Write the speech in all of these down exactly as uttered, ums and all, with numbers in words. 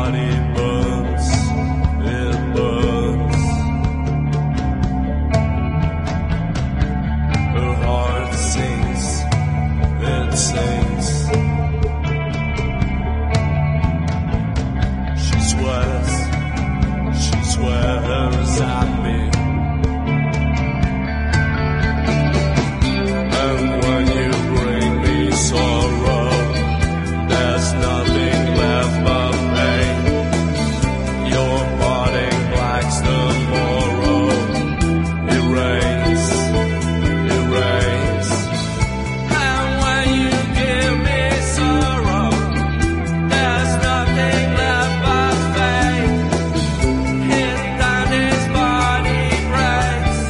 body burns, it burns. Her heart sings, it sings. She swears, she swears at me. And when you bring me sorrow, there's nothing left but pain. Your parting blacks tomorrow. It rains, it rains. And when you give me sorrow, there's nothing left but pain. His and his body breaks.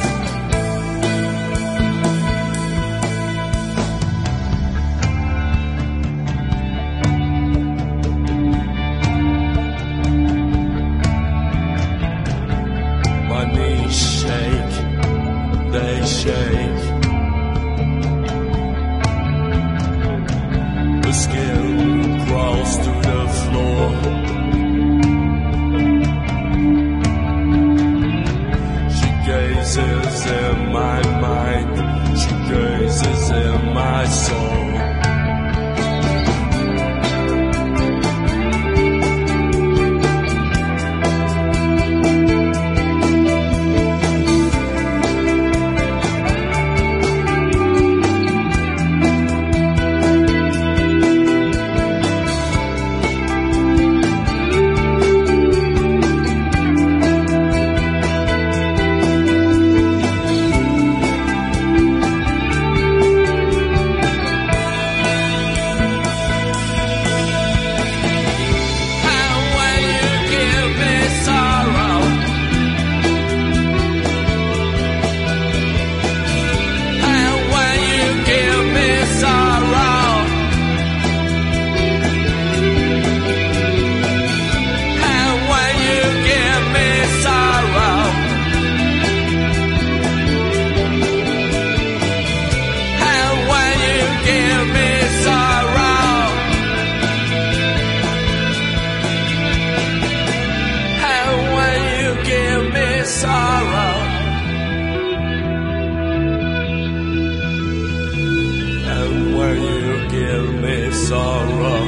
My knees shake, they shake. The skin crawls to the floor. She gazes in my mind, she gazes in my soul. And when you give me sorrow, and when you give me sorrow, and when you give me sorrow, and when you give me sorrow, and when you give me sorrow, and when you give me sorrow.